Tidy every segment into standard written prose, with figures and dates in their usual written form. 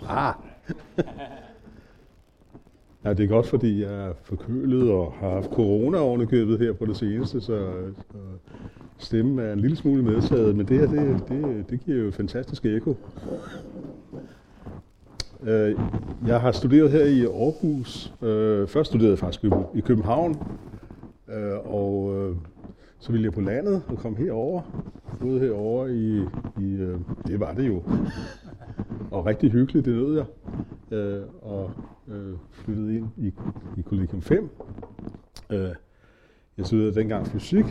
Ah. Ja, det er godt, fordi jeg er forkølet og har haft corona ovenikøbet her på det seneste, så stemmen er en lille smule medtaget, men det her, det giver jo fantastisk ekko. Jeg har studeret her i Aarhus. Først studerede jeg faktisk i København, og så ville jeg på landet og kom herover. Boede herover i det var det jo. Og rigtig hyggeligt, det nød jeg. Og flyttede ind i Kollegium 5. Jeg studerede dengang fysik,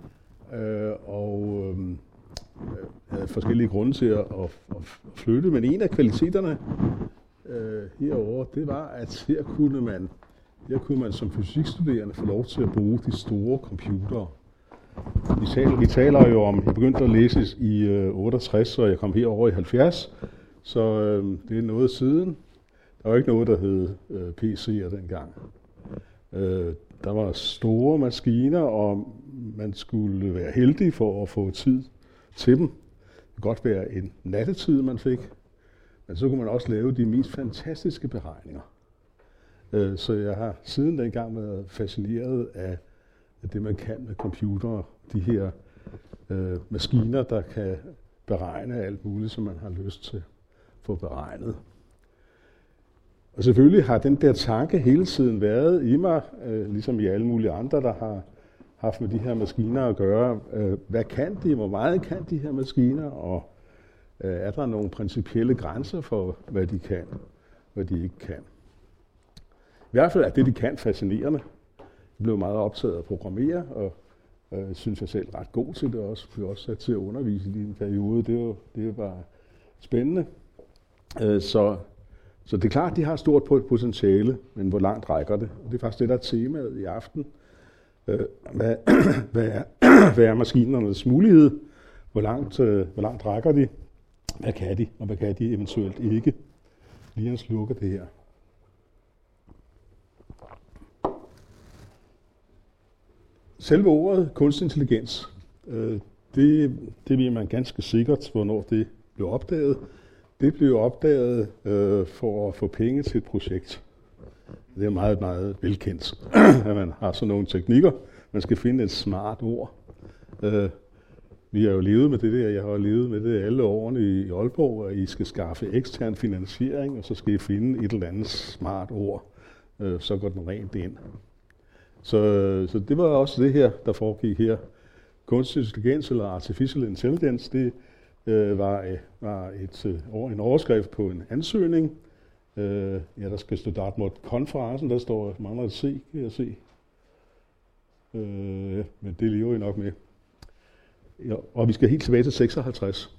og havde forskellige grunde til at flytte, men en af kvaliteterne herover, det var, at her kunne man som fysikstuderende få lov til at bruge de store computere. Vi taler jo om, jeg begyndte at læse i 68, og jeg kom herover i 70, så det er noget siden. Der var ikke noget, der hed PC'er dengang. Der var store maskiner, og man skulle være heldig for at få tid til dem. Det kunne godt være en nattetid, man fik, men så kunne man også lave de mest fantastiske beregninger. Så jeg har siden dengang været fascineret af det, man kan med computere. De her maskiner, der kan beregne alt muligt, som man har lyst til at få beregnet. Og selvfølgelig har den der tanke hele tiden været i mig, ligesom i alle mulige andre, der har haft med de her maskiner at gøre. Hvad kan de? Hvor meget kan de her maskiner? Og er der nogle principielle grænser for, hvad de kan, hvad de ikke kan? I hvert fald er det, de kan, fascinerende. Jeg blev meget optaget af at programmere, og synes jeg selv ret god til det også. Jeg blev også sat til at undervise i en periode. Det var spændende. Så det er klart, de har stort potentiale, men hvor langt rækker det? Og det er faktisk det, der er temaet i aften. Hvad er maskinernes mulighed? Hvor langt rækker de? Hvad kan de, og hvad kan de eventuelt ikke? Lige en slukker det her. Selve ordet kunstig intelligens, det ved man ganske sikkert, hvornår det blev opdaget. Det blev opdaget for at få penge til et projekt. Det er meget, meget velkendt, at man har sådan nogle teknikker. Man skal finde et smart ord. Vi har jo levet med det der, jeg har levet med det alle årene i Aalborg, at I skal skaffe ekstern finansiering, og så skal I finde et eller andet smart ord. Så går den rent ind. Så det var også det her, der foregik her. Kunstig intelligens eller artificial intelligence, det var en overskrift på en ansøgning. Der skal stå Dartmouth konferencen, der står mangler et C, kan jeg se. Men det lever I nok med. Ja, og vi skal helt tilbage til 56,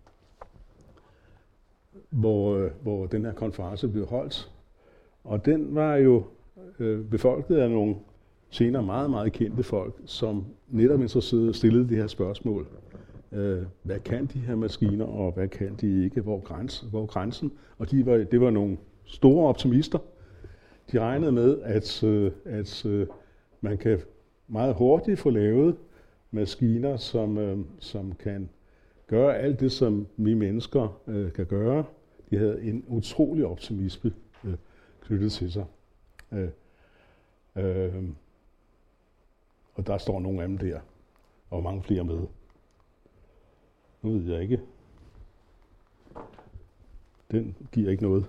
hvor den her konference blev holdt. Og den var jo befolket af nogle senere meget, meget kendte folk, som netop stillede det her spørgsmål. Hvad kan de her maskiner, og hvad kan de ikke? Hvor er grænsen? Og det var nogle store optimister. De regnede med, at man kan meget hurtigt få lavet maskiner, som kan gøre alt det, som vi mennesker kan gøre. De havde en utrolig optimisme knyttet til sig. Og der står nogle af dem der, og mange flere med. Nu ved jeg ikke. Den giver ikke noget.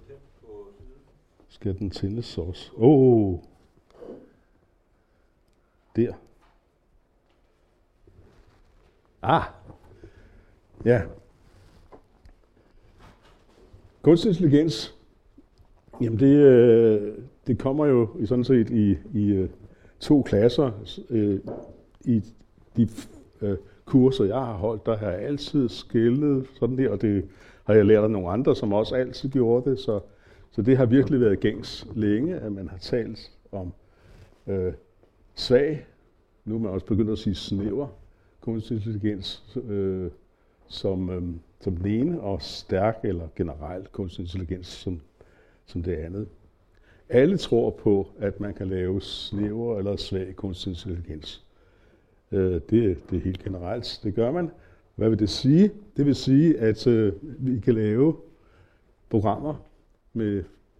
Skal den tændes også? Der. Ja. Kunstig intelligens, jamen det kommer jo sådan set i to klasser. I de kurser, jeg har holdt, der har jeg altid skelnet sådan der, og det har jeg lært af nogle andre, som også altid gjorde det. Så det har virkelig været gængs længe, at man har talt om svag. Nu er man også begyndt at sige snæver kunstig intelligens som den ene, og stærk eller generel kunstig intelligens som det andet. Alle tror på, at man kan lave snæver eller svag kunstig intelligens. Det er helt generelt. Det gør man. Hvad vil det sige? Det vil sige, at vi kan lave programmer med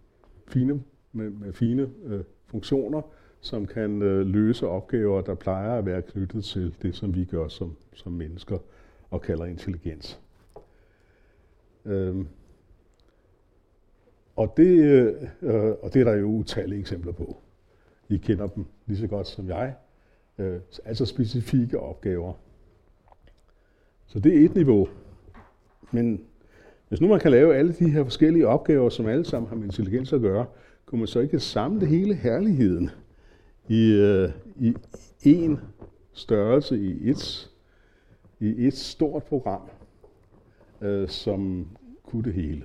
fine funktioner, som kan løse opgaver, der plejer at være knyttet til det, som vi gør som mennesker og kalder intelligens. Og det er der jo utallige eksempler på. I kender dem lige så godt som jeg. Altså specifikke opgaver. Så det er et niveau. Men hvis nu man kan lave alle de her forskellige opgaver, som alle sammen har med intelligens at gøre, kunne man så ikke samle hele herligheden i en størrelse i et stort program, som kunne det hele.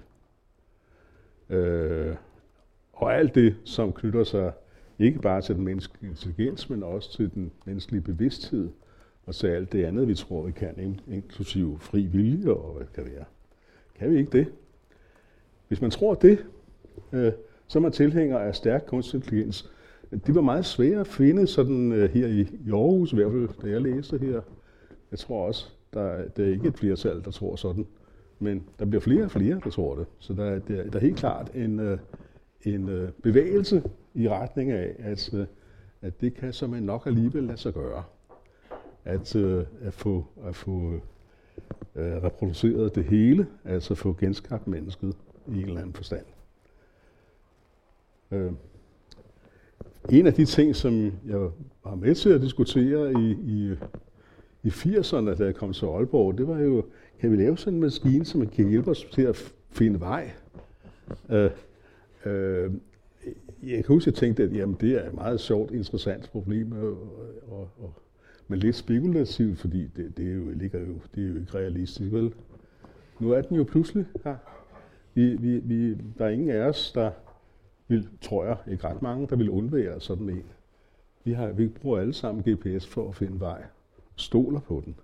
Og alt det, som knytter sig ikke bare til den menneskelige intelligens, men også til den menneskelige bevidsthed, og til alt det andet, vi tror, vi kan, inklusive fri vilje og hvad det kan være. Kan vi ikke det? Hvis man tror det, så er man tilhænger af stærk kunstig intelligens. Det var meget svært at finde sådan her i Aarhus, i hvert fald da jeg læste her. Jeg tror også, der er ikke et flertal, der tror sådan. Men der bliver flere og flere, der tror det. Så der er helt klart en bevægelse i retning af, at det kan som nok alligevel lade sig gøre. At få reproduceret det hele, altså få genskabt mennesket i en eller anden forstand. En af de ting, som jeg var med til at diskutere i 80'erne, da jeg kom til Aalborg, det var jo, kan vi lave sådan en maskine, som kan hjælpe os til at finde vej? Jeg kan huske, at jeg tænkte, at jamen, det er et meget sjovt, interessant problem, men lidt spekulativt, fordi det er jo ikke realistisk, vel? Nu er den jo pludselig her. Der er ingen af os, der vil, tror jeg, ikke ret mange, der vil undvære sådan en. Vi bruger alle sammen GPS for at finde vej. Stoler på den.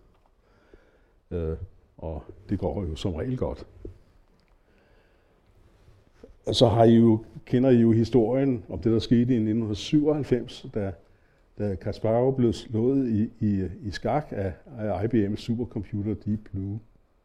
Og det går jo som regel godt. Og så kender I jo historien om det, der skete i 1997, da Kasparov blev slået i skak af IBM's supercomputer Deep Blue.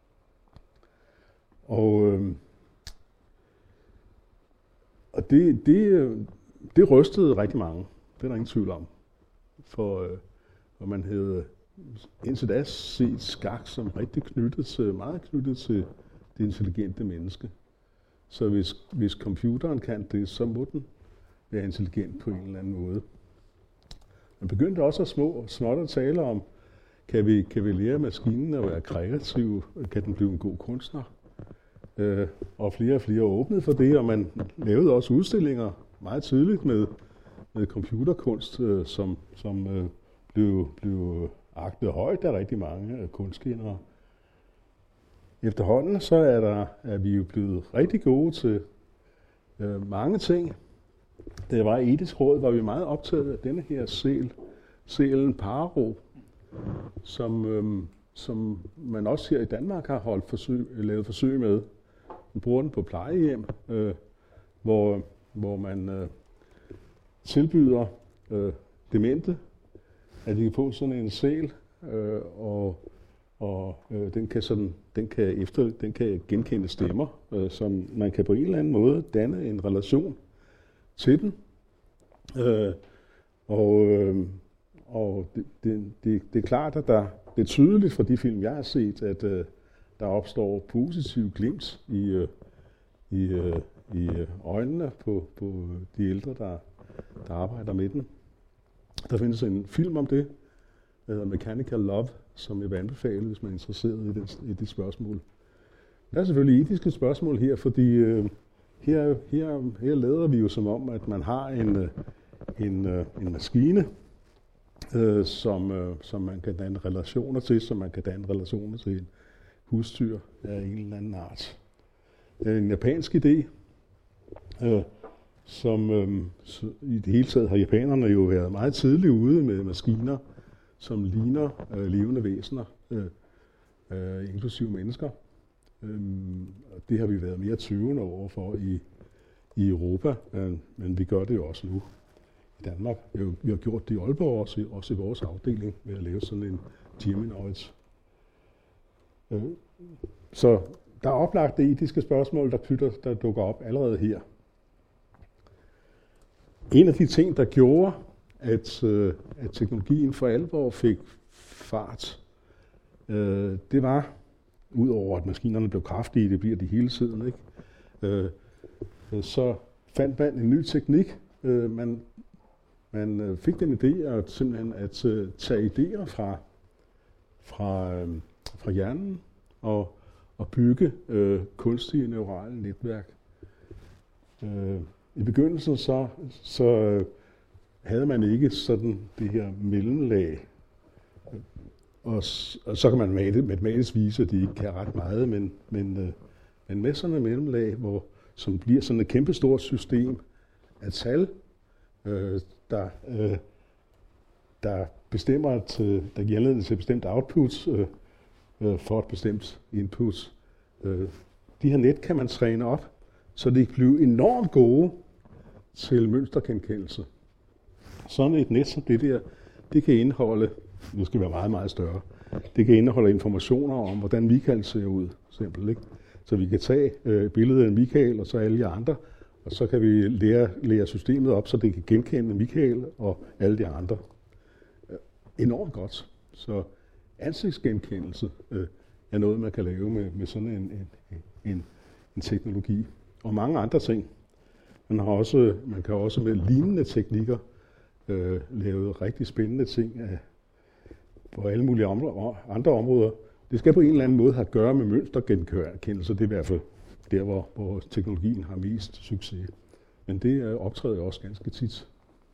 Og det rystede rigtig mange. Det er der ingen tvivl om. For man havde indtil da set skak som rigtig meget knyttet til det intelligente menneske. Så hvis computeren kan det, så må den være intelligent på en eller anden måde. Man begyndte også småt at tale om, kan vi lære maskinen at være kreativ? Kan den blive en god kunstner? Og flere åbnede for det, og man lavede også udstillinger meget tidligt med computerkunst, som blev agtet højt af rigtig mange kunstkendere. Efterhånden så er vi jo blevet rigtig gode til mange ting. Da jeg var i etisk råd, var vi meget optaget af denne her sælen Paro, som man også her i Danmark har lavet forsøg med. Man bruger den på plejehjem, hvor man tilbyder demente, at de kan få sådan en sæl, og den kan genkende stemmer, som man kan på en eller anden måde danne en relation til den. Det er klart, at det er tydeligt fra de film, jeg har set, at der opstår positiv glimt i øjnene på de ældre, der arbejder med den. Der findes en film om det, der hedder Mechanical Love, som jeg vil anbefale, hvis man er interesseret i det spørgsmål. Der er selvfølgelig etiske spørgsmål her, fordi her lader vi jo som om, at man har en maskine, som man kan danne relationer til, som man kan danne relationer til en husdyr af en eller anden art. Det er en japansk idé, som i det hele taget har japanerne jo været meget tidligt ude med maskiner, som ligner levende væsener, inklusive mennesker. Det har vi været mere tvivlende over for i Europa, men vi gør det jo også nu i Danmark. Vi har gjort det i Aalborg også i vores afdeling ved at lave sådan en Geminoid. Så Der er oplagte etiske spørgsmål, der dukker op allerede her. En af de ting, der gjorde, at teknologien for alvor fik fart, det var, udover at maskinerne blev kraftige, det bliver de hele tiden, ikke? Så fandt man en ny teknik. Man fik den idé at simpelthen at tage idéer fra hjernen og bygge kunstige neurale netværk. I begyndelsen så havde man ikke sådan det her mellemlag. Og så kan man matematisk vise, at de ikke kan ret meget, men med sådan et mellemlag, som bliver sådan et kæmpestort system af tal, der bestemmer, der giver anledning til et bestemt output for et bestemt input. De her net kan man træne op, så de kan blive enormt gode til mønstergenkendelse. Sådan et net som det der, det kan indeholde, nu skal være meget, meget større, det kan indeholde informationer om, hvordan Michael ser ud, simpelthen, ikke? Så vi kan tage billedet af Michael og så alle de andre, og så kan vi lære systemet op, så det kan genkende Michael og alle de andre. Enormt godt. Så ansigtsgenkendelse er noget, man kan lave med sådan en teknologi. Og mange andre ting. Man kan også med lignende teknikker lave rigtig spændende ting på alle mulige andre områder. Det skal på en eller anden måde have at gøre med mønstergenkendelse. Det er i hvert fald der, hvor teknologien har mest succes. Men det optræder også ganske tit.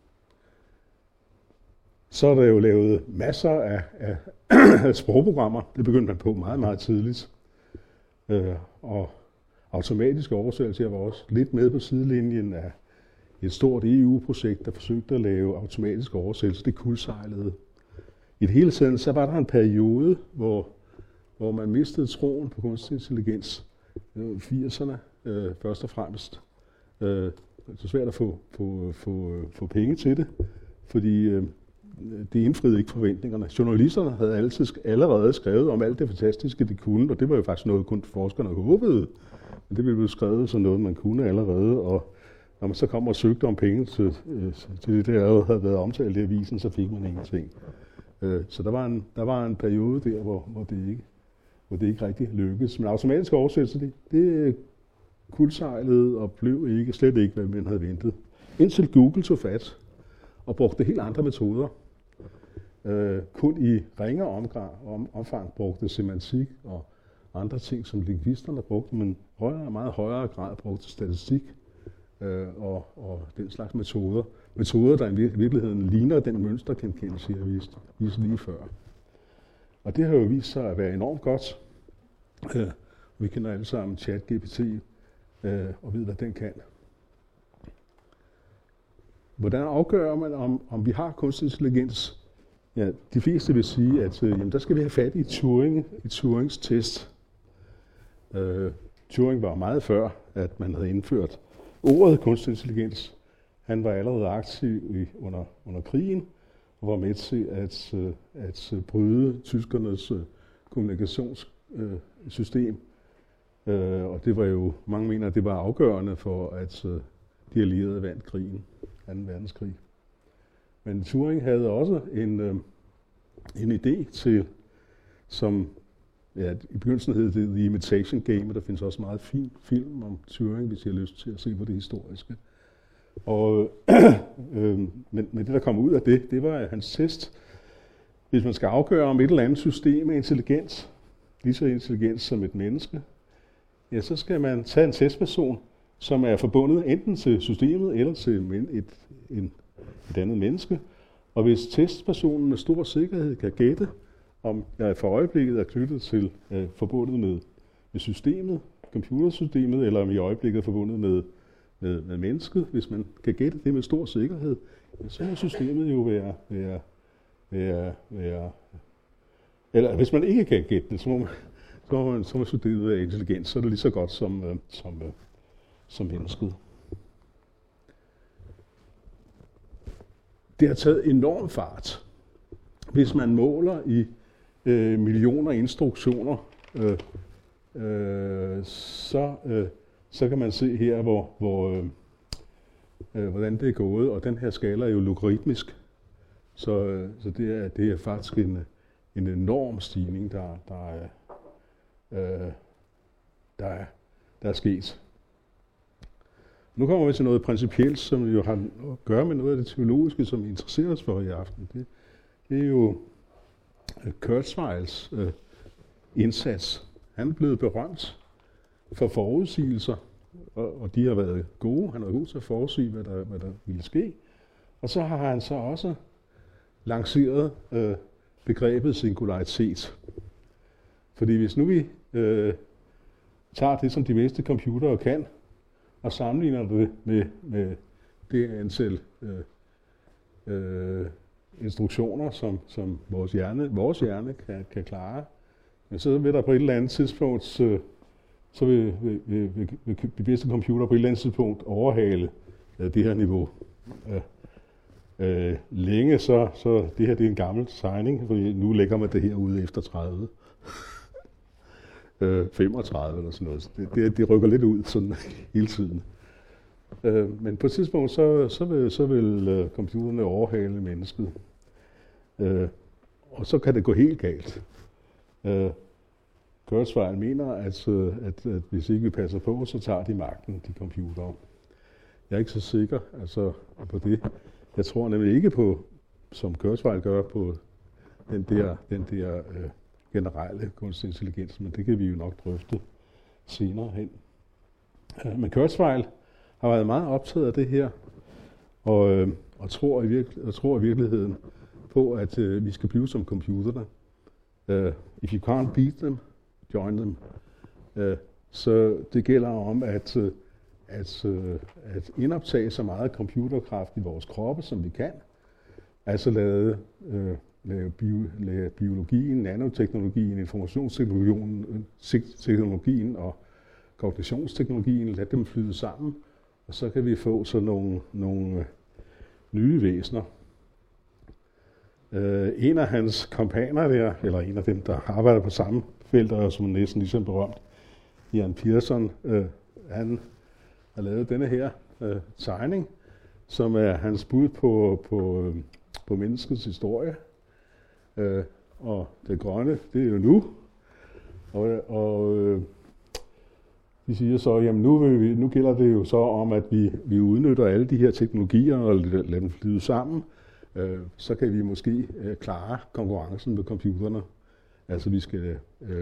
Så er der jo lavet masser af sprogprogrammer. Det begyndte man på meget, meget tidligt. Og automatiske oversættelser var også lidt med på sidelinjen af et stort EU-projekt, der forsøgte at lave automatiske oversættelser. Det kuldsejlede. I det hele taget, så var der en periode, hvor man mistede troen på kunstig intelligens. 80'erne først og fremmest. Det er svært at få penge til det, fordi det indfriede ikke forventningerne. Journalisterne havde allerede skrevet om alt det fantastiske, de kunne, og det var jo faktisk noget, kun forskerne håbede. Men det blev skrevet som noget, man kunne allerede, og når man så kom og søgte om penge til det, der allerede havde været omtalt i avisen, så fik man ingenting. Så der var en periode der, hvor det ikke rigtig lykkedes. Men automatisk oversættelse, det kuldsejlede og blev slet ikke, hvad man havde ventet. Indtil Google tog fat og brugte helt andre metoder. Kun i ringere omfang brugte semantik og andre ting, som lingvisterne brugte, men meget højere grad brugte statistik og den slags metoder. Metoder, der i virkeligheden ligner den mønstergenkendelse, jeg viste lige før. Og det har jo vist sig at være enormt godt. Vi kender alle sammen ChatGPT og ved, hvad den kan. Hvordan afgør man, om vi har kunstig intelligens? Ja, de fleste vil sige, at der skal vi have fat i Turings test. Turing var meget før, at man havde indført ordet kunstig intelligens. Han var allerede aktiv under krigen og var med til at bryde tyskernes kommunikationssystem. Og det var jo, mange mener, at det var afgørende for, at de allierede vandt krigen, 2. verdenskrig. Men Turing havde også en idé til, som i begyndelsen hed det The Imitation Game, og der findes også meget fin film om Turing, hvis I har lyst til at se på det historiske. Og men det, der kom ud af det var hans test. Hvis man skal afgøre, om et eller andet system er intelligent, lige så intelligent som et menneske, ja, så skal man tage en testperson, som er forbundet enten til systemet eller til et andet menneske. Og hvis testpersonen med stor sikkerhed kan gætte, om jeg for øjeblikket er knyttet til forbundet med systemet, computersystemet, eller om i øjeblikket er forbundet med mennesket, hvis man kan gætte det med stor sikkerhed, så må systemet jo være eller hvis man ikke kan gætte det, så må systemet være intelligent, så er det lige så godt som mennesket. Det har taget enorm fart. Hvis man måler i millioner instruktioner så kan man se her, hvordan det er gået, og den her skala er jo logaritmisk, så det er faktisk en enorm stigning, der er sket. Nu kommer vi til noget principielt, som jo har at gøre med noget af det teologiske, som vi interesserer os for i aften. Det er jo Kurzweils indsats. Han er blevet berømt for forudsigelser, og de har været gode. Han er god til at forudsige, hvad der ville ske. Og så har han så også lanceret begrebet singularitet. Fordi hvis nu vi tager det, som de bedste computere kan, og sammenligner det med det antal instruktioner, som vores hjerne kan klare, men så vil der på et eller andet tidspunkt, så vil de bedste computere på et eller andet tidspunkt overhale det her niveau. Længe så det her det er en gammel tegning, fordi nu lægger man det her ude efter 30. 35 eller sådan noget. Det rykker lidt ud sådan hele tiden. Men på et tidspunkt, så vil computerne overhale mennesket. Og så kan det gå helt galt. Kurzweil mener, at hvis ikke vi passer på, så tager de magten, de computere. Jeg er ikke så sikker på det. Jeg tror nemlig ikke på, som Kurzweil gør, på den der generelle kunstig intelligens, men det kan vi jo nok drøfte senere hen. Men Kurzweil har været meget optaget af det her, og tror i virkeligheden på, at vi skal blive som computerne. If you can't beat them, join them. Så det gælder om at indoptage så meget computerkraft i vores kroppe, som vi kan. Altså lade biologien, nanoteknologien, informationsteknologien og kognitionsteknologien, lade dem flyde sammen, og så kan vi få sådan nogle nye væsener. En af hans kompaner der, eller en af dem, der arbejder på samme felt, og som næsten ligesom berømt, Ian Pearson, han har lavet denne her tegning, som er hans bud på menneskets historie. Og det grønne, det er jo nu. Og de siger så, jamen nu gælder det jo så om, at vi udnytter alle de her teknologier og lader dem flyde sammen. Så kan vi måske klare konkurrencen med computerne. Altså vi skal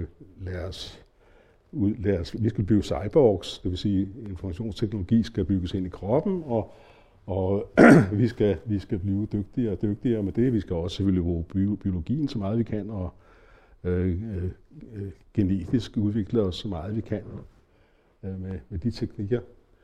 vi skal blive cyborgs, det vil sige informationsteknologi skal bygges ind i kroppen, og vi skal blive dygtigere og dygtigere med det. Vi skal også selvfølgelig bruge biologien så meget vi kan, og genetisk udvikle os så meget vi kan med de teknikker.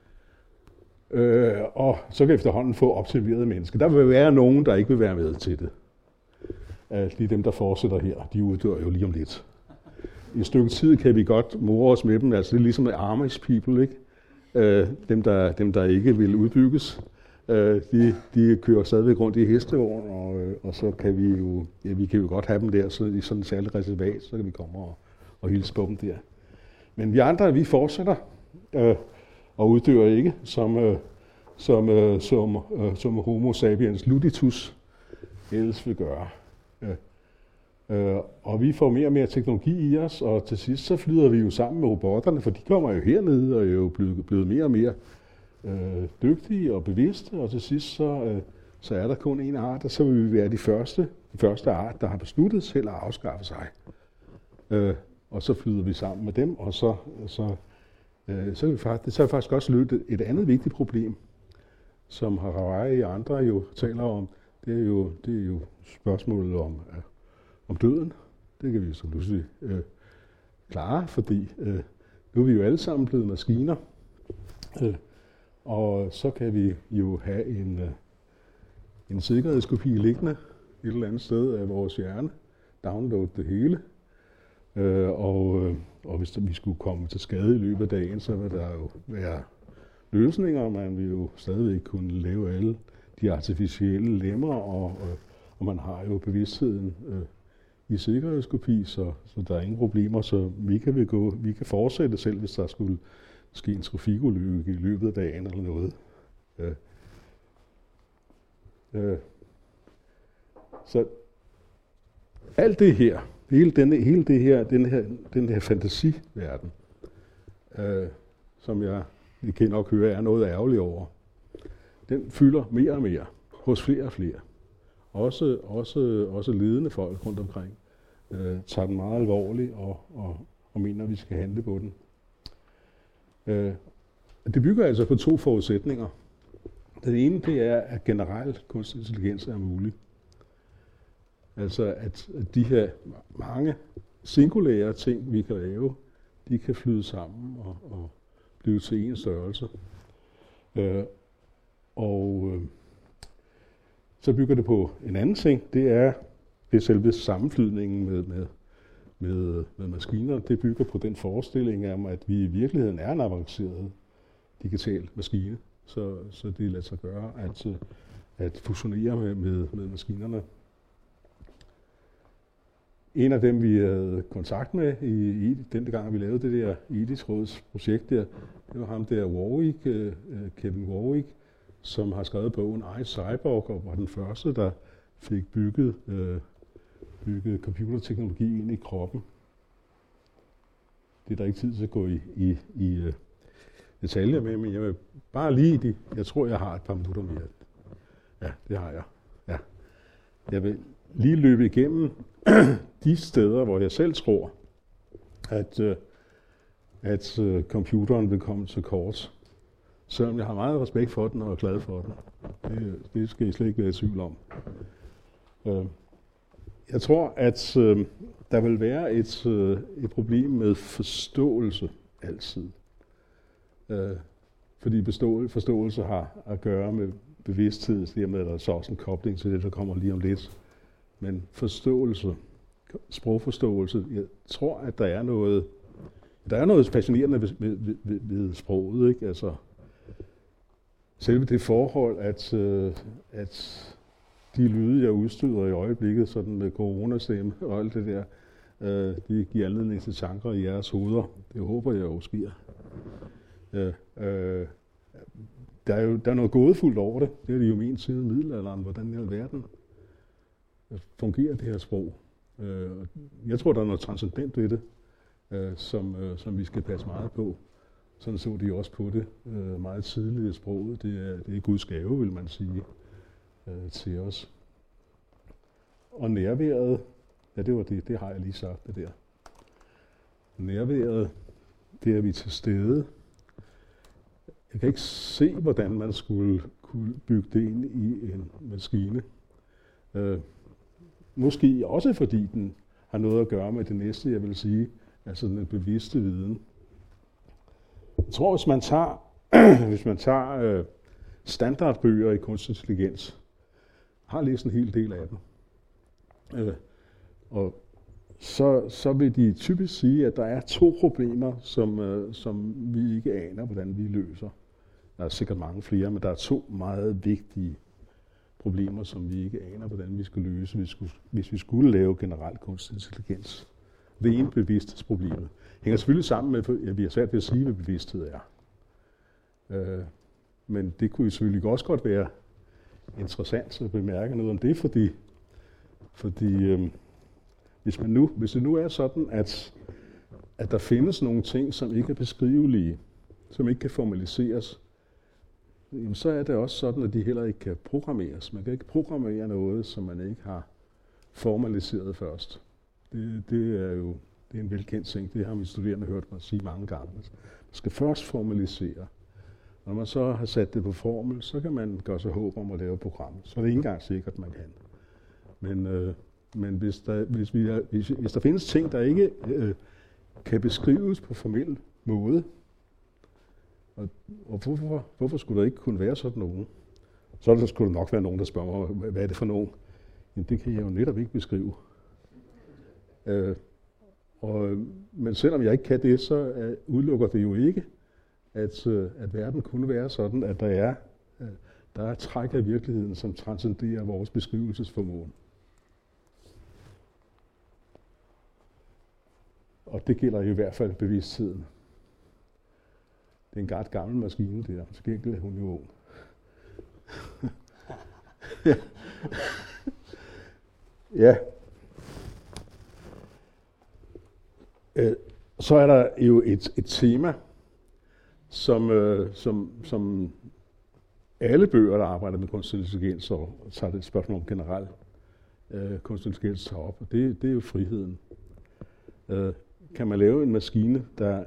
Og så kan vi efterhånden få optimerede mennesker. Der vil være nogen, der ikke vil være med til det. Lige dem, der fortsætter her, de uddør jo lige om lidt. I et stykke tid kan vi godt more os med dem. Altså det er ligesom med Amish people, ikke? Dem, der ikke vil udbygges. De kører stadigvæk rundt i hestevogn, og så kan vi kan jo godt have dem der så i sådan en særlig reservat, så kan vi komme og hilse på dem der. Men vi andre, vi fortsætter og uddør ikke, som homo sapiens luditus ellers vil gøre. Og vi får mere og mere teknologi i os, og til sidst så flyder vi jo sammen med robotterne, for de kommer jo hernede og er jo blevet mere og mere dygtige og bevidste, og til sidst så er der kun en art, og så vil vi være de første art, der har besluttet selv at afskaffe sig. Og så flyder vi sammen med dem, og så kan vi faktisk også løse et andet vigtigt problem, som Harari og andre jo taler om. Det er jo spørgsmålet om døden. Det kan vi så pludselig klare, fordi nu er vi jo alle sammen blevet maskiner. Og så kan vi jo have en sikkerhedskopi liggende et eller andet sted af vores hjerne, downloade det hele, og hvis vi skulle komme til skade i løbet af dagen, så vil der jo være løsninger. Man vil jo stadigvæk kunne lave alle de artificielle lemmer, og man har jo bevidstheden i sikkerhedskopi, så der er ingen problemer, så vi kan fortsætte selv, hvis der skulle ske en trafikulykke i løbet af dagen eller noget. Så alt det her, den her fantasiverden, som I kan nok høre, er noget ærgerlig over, den fylder mere og mere hos flere og flere. Også ledende folk rundt omkring tager den meget alvorligt og mener, at vi skal handle på den. Det bygger altså på 2 forudsætninger. Den ene, det er, at generel kunstig intelligens er mulig. Altså, at de her mange singulære ting, vi kan lave, de kan flyde sammen og blive til en størrelse. Så bygger det på en anden ting, det er selve sammenflytningen med maskiner. Det bygger på den forestilling om, at vi i virkeligheden er en avanceret digital maskine, så det lader sig gøre at fusionere med maskinerne. En af dem, vi havde kontakt med den gang, vi lavede det der etisk råds projekt der, det var ham der Warwick, Kevin Warwick, som har skrevet bogen I, Cyborg, og var den første, der fik bygget computerteknologi ind i kroppen. Det er der ikke tid til at gå i detaljer med, men jeg vil bare lige jeg tror, jeg har et par minutter mere. Ja, det har jeg. Ja. Jeg vil lige løbe igennem de steder, hvor jeg selv tror, at computeren vil komme til kort. Selvom jeg har meget respekt for den og er glad for den. Det skal I slet ikke være i tvivl om. Jeg tror, at der vil være et problem med forståelse altid. Fordi forståelse har at gøre med bevidsthed, så dermed er der så også en kobling til det, der kommer lige om lidt. Men forståelse, sprogforståelse, jeg tror, at der er noget fascinerende ved sproget, ikke? Altså, selve det forhold, at de lyde, jeg udstøder i øjeblikket, sådan med coronastemme og alt det der, det giver anledning til tanker i jeres hoveder. Det håber jeg jo sker. Der er noget gådefuldt over det. Det er det jo min side middelalderen, hvordan i alverden fungerer det her sprog. Jeg tror, der er noget transcendent ved det, som vi skal passe meget på. Sådan så de også på det meget tidligt i sproget. Det er Guds gave, vil man sige, til os. Og nærværet, ja, det har jeg lige sagt, det der. Nærværet, det er vi til stede. Jeg kan ikke se, hvordan man skulle kunne bygge det ind i en maskine. Måske også fordi den har noget at gøre med det næste, jeg vil sige, altså den bevidste viden. Jeg tror, hvis man tager standardbøger i kunstig intelligens, har læst en hel del af dem, og så vil de typisk sige, at der er 2 problemer, som vi ikke aner, hvordan vi løser. Der er sikkert mange flere, men der er 2 meget vigtige problemer, som vi ikke aner, hvordan vi skal løse, hvis vi skulle lave generel kunstig intelligens. Det ene bevidsthedsproblemet hænger selvfølgelig sammen med, at vi har svært ved at sige, hvad bevidsthed er. Men det kunne selvfølgelig også godt være interessant at bemærke noget om det, fordi hvis det nu er sådan, at der findes nogle ting, som ikke er beskrivelige, som ikke kan formaliseres, jamen så er det også sådan, at de heller ikke kan programmeres. Man kan ikke programmere noget, som man ikke har formaliseret først. Det er en velkendt ting. Det har mine studerende hørt mig sige mange gange. Man skal først formalisere. Når man så har sat det på formel, så kan man gøre sig håb om at lave programmet. Så er det ikke engang sikkert, man kan. Men hvis der findes ting, der ikke kan beskrives på formel måde, og hvorfor skulle der ikke kunne være sådan nogen? Så skulle der nok være nogen, der spørger mig, hvad er det for nogen? Jamen det kan jeg jo netop ikke beskrive. Men selvom jeg ikke kan det, så udelukker det jo ikke, at verden kunne være sådan, at der er træk af virkeligheden, som transcenderer vores beskrivelsesformåen. Og det gælder i hvert fald bevidstheden. Det er en ret gammel maskine der, så gengæld er hun jo ung. Ja. Så er der jo et tema, som alle bøger, der arbejder med kunstig intelligens, og tager det spørgsmål om generelt kunstig intelligens tager op, og det er jo friheden. Kan man lave en maskine,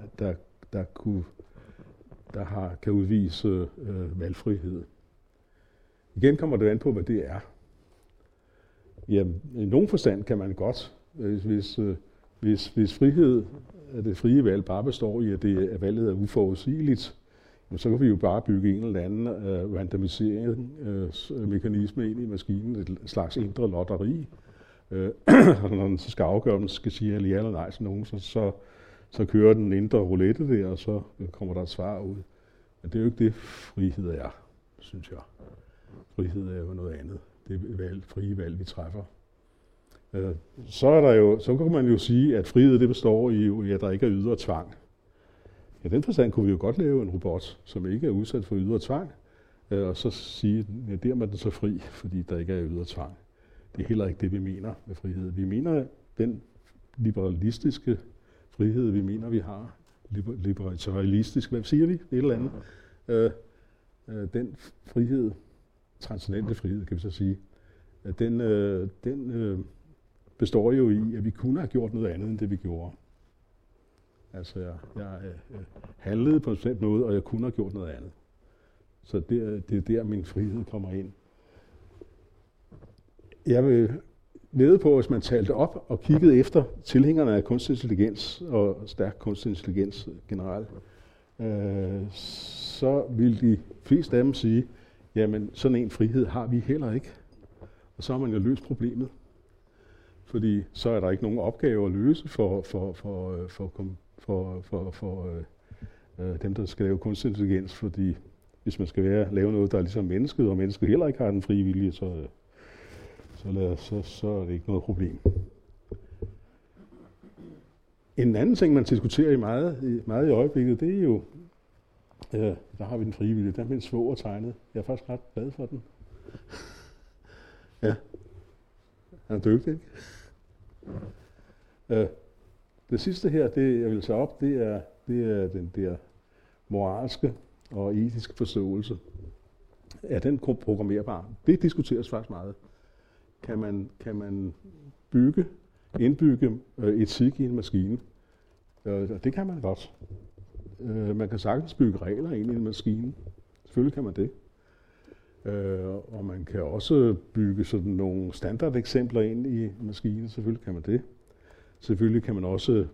kan udvise valgfrihed? Igen kommer det an på, hvad det er. Jamen, i nogen forstand kan man godt, hvis frihed, det frie valg bare består i, at valget er uforudsigeligt, så kan vi jo bare bygge en eller anden randomiseringsmekanisme ind i maskinen, et slags indre lotteri. Og når den så skal afgøre, om den skal sige ja eller nej til nogen, så kører den indre roulette der, og så kommer der et svar ud. Men det er jo ikke det, frihed er, synes jeg. Frihed er jo noget andet. Det er frie valg, vi træffer. Så kan man jo sige, at frihed det består i, at der ikke er ydre tvang. I den forstand kunne vi jo godt lave en robot, som ikke er udsat for ydre tvang, og så sige, at der er den så fri, fordi der ikke er ydre tvang. Det er heller ikke det, vi mener med frihed. Vi mener den liberalistiske frihed, vi mener, vi har. Liberalistisk, hvad siger vi? Et eller andet. Den frihed, transcendente frihed, kan vi så sige, den består jo i, at vi kunne have gjort noget andet, end det vi gjorde. Altså, jeg handlede på en bestemt måde, og jeg kunne have gjort noget andet. Så det er der, min frihed kommer ind. Jeg vil vide på, hvis man talte op og kiggede efter tilhængerne af kunstig intelligens og stærk kunstig intelligens generelt, så vil de fleste af dem sige, jamen sådan en frihed har vi heller ikke. Og så har man jo løst problemet. Fordi så er der ikke nogen opgave at løse for dem, der skal lave kunstig intelligens. Fordi hvis man skal lave noget, der er ligesom mennesket, og mennesket heller ikke har den frie vilje, så er det ikke noget problem. En anden ting, man diskuterer i meget i øjeblikket, det er jo, der har vi den frie vilje. Den er min svoger tegnet. Jeg er faktisk ret glad for den. Ja. Han er dygtig, ikke? Det sidste her, det jeg vil tage op, det er den der moralske og etiske forståelse. Er den programmerbar? Det diskuteres faktisk meget. Kan man indbygge etik i en maskine? Det kan man godt. Man kan sagtens bygge regler ind i en maskine. Selvfølgelig kan man det. Og man kan også bygge sådan nogle standardeksempler ind i maskinen. Selvfølgelig kan man det. Selvfølgelig kan man også,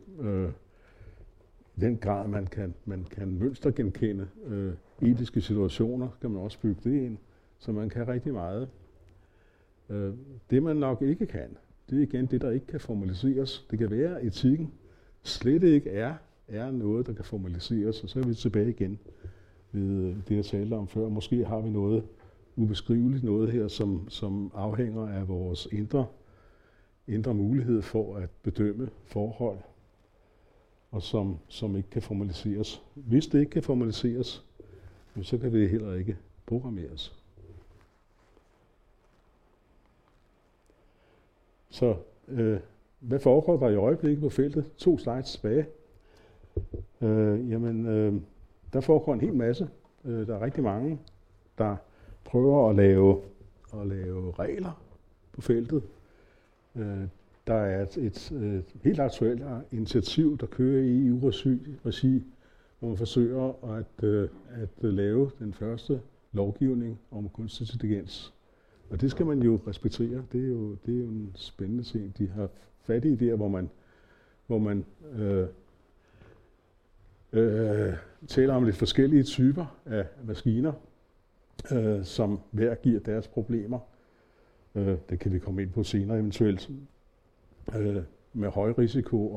i den grad man kan mønstergenkende etiske situationer, kan man også bygge det ind. Så man kan rigtig meget. Det man nok ikke kan, det er igen det, der ikke kan formaliseres. Det kan være, at etikken slet ikke er noget, der kan formaliseres, og så er vi tilbage igen ved det, jeg talte om før. Måske har vi noget ubeskriveligt, noget her, som afhænger af vores indre mulighed for at bedømme forhold, og som ikke kan formaliseres. Hvis det ikke kan formaliseres, så kan det heller ikke programmeres. Så hvad foregår der i øjeblikket på feltet? 2 slides tilbage. Der foregår en hel masse. Der er rigtig mange, der prøver at lave regler på feltet. Der er et helt aktuelt initiativ, der kører i EU-regi, hvor man forsøger at lave den første lovgivning om kunstig intelligens. Og det skal man jo respektere. Det er jo en spændende ting. De har fat i der, hvor man taler om lidt forskellige typer af maskiner, som hver giver deres problemer. Det kan vi komme ind på senere eventuelt. Med høj risiko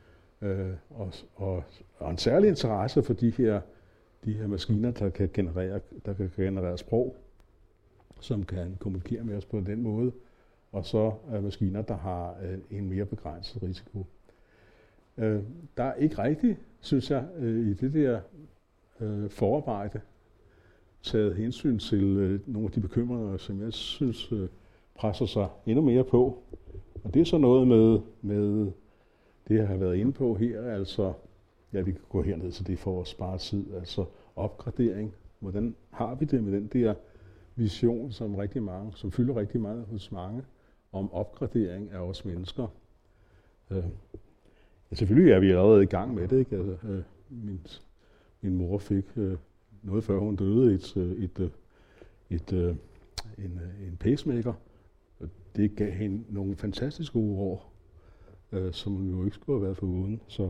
og en særlig interesse for de her maskiner, der kan generere sprog, som kan kommunikere med os på den måde, og så maskiner, der har en mere begrænset risiko. Der er ikke rigtigt, synes jeg, i det der forarbejde taget hensyn til nogle af de bekymringer, som jeg synes presser sig endnu mere på. Og det er så noget med det, jeg har været inde på her, altså, ja, vi kan gå herned til det for at spare tid, altså opgradering. Hvordan har vi det med den der vision, som fylder rigtig meget hos mange, om opgradering af os mennesker? Selvfølgelig er vi allerede i gang med det, ikke? Altså, min mor fik noget før hun døde, en pacemaker. Det gav hende nogle fantastiske gode år, som hun jo ikke skulle have været foruden. Så,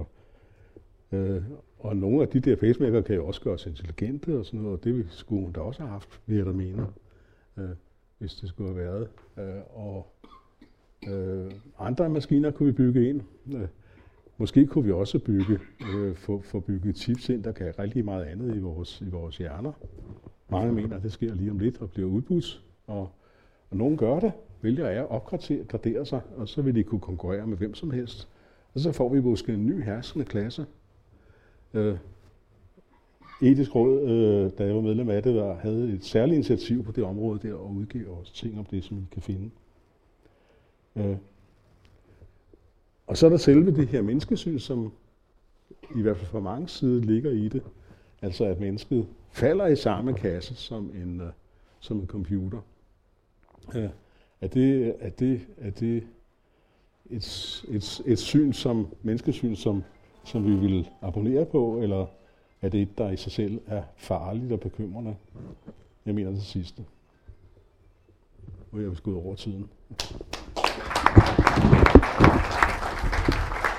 og nogle af de der pacemaker kan jo også gøres intelligente og sådan noget, og det skulle hun da også have haft, vil jeg da mene, hvis det skulle have været. Andre maskiner kunne vi bygge ind. Måske kunne vi også få bygget chips ind, der kan rigtig meget andet i vores hjerner. Mange mener, at det sker lige om lidt og bliver udbudt, og nogen gør det, vælger at opgradere sig, og så vil de kunne konkurrere med hvem som helst. Og så får vi måske en ny herskende klasse. Etisk Råd, da jeg var medlem af det, havde et særligt initiativ på det område der, og udgive os ting om det, som I kan finde. Og så er der selve det her menneskesyn, som i hvert fald fra mange sider ligger i det. Altså at mennesket falder i samme kasse som en computer. Er det et syn som menneskesyn, som vi vil abonnere på, eller er det et, der i sig selv er farligt og bekymrende? Jeg mener det sidste. Og jeg vil gå ud over tiden.